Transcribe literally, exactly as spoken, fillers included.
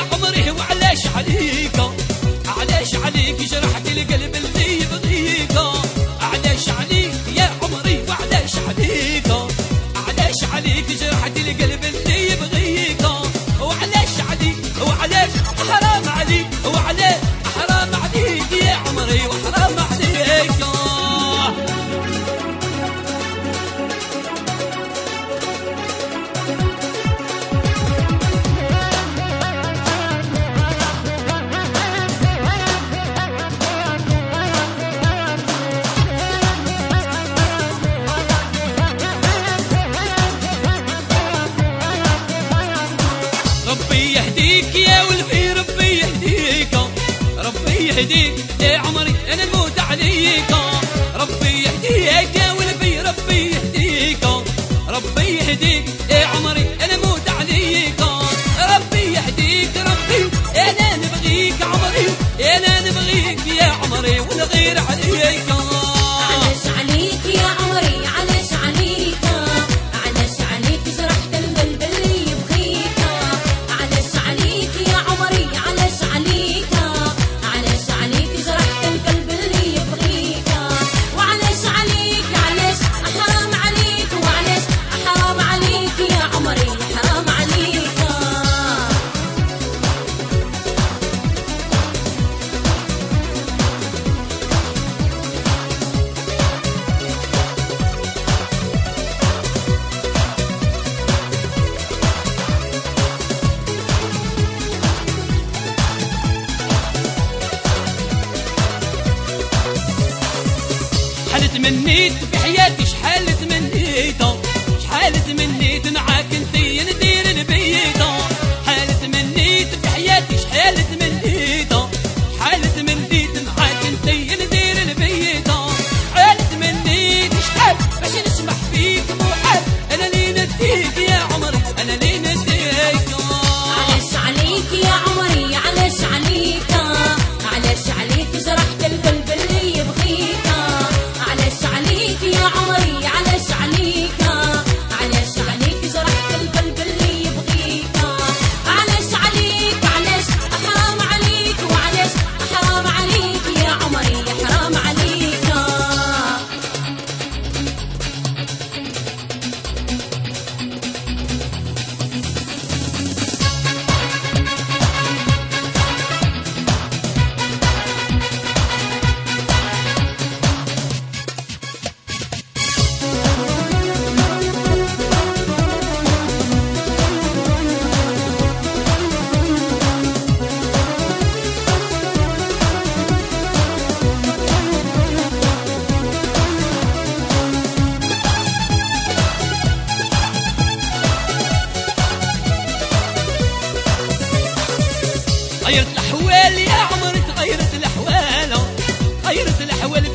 عمري وعلاش عليك علاش عليك جرحت القلب اللي يبغيك علاش عليك يا عمري وعلاش عليك علاش عليك جرحت القلب اللي يبغيك وعلاش عليك وعلاش حرام عليك وعلاش حرام عليك يا عمري وحرام عليك ربي يهديك يا ولفي ربي يهديك ربي يهديك يا عمري انا نموت عليك ربي يهديك يا ولفي ربي يهديك ربي يهديك يا عمري انا نموت عليك ربي يهديك ربي انا نبغيك عمري انا نبغيك يا عمري ونغير عليك علاش عليك يا عمري علاش عليك علاش عليك جرحت القلب اللي يبغيك علاش عليك يا عمري علاش عليك علاش عليك جرحت القلب اللي يبغيك وعلاش عليك علاش حرام عليك وعلاش حرام عليك يا عمري حرام عليك شحال تمنيت في حياتي شحال تمنيت شحال تمنيت معاك انتي ندير البيت شحال تمنيت في حياتي شحال تمنيت شحال تمنيت معاك انتي ندير البيت شحال تمنيت شحال باش نسمح فيك محال انا اللي نديك يا عمري انا اللي نديك علاش عليك يا عمري علاش عليك علاش عليك جرحت القلب اللي يبغيك علاش عليك يا عمري علاش عليك علاش عليك جرحت القلب اللي يبغيك علاش عليك علاش حرام عليك وعلاش حرام عليك يا عمري حرام عليك غيرت الأحوال يا عمري تغيرت الأحوال غيرت الأحوال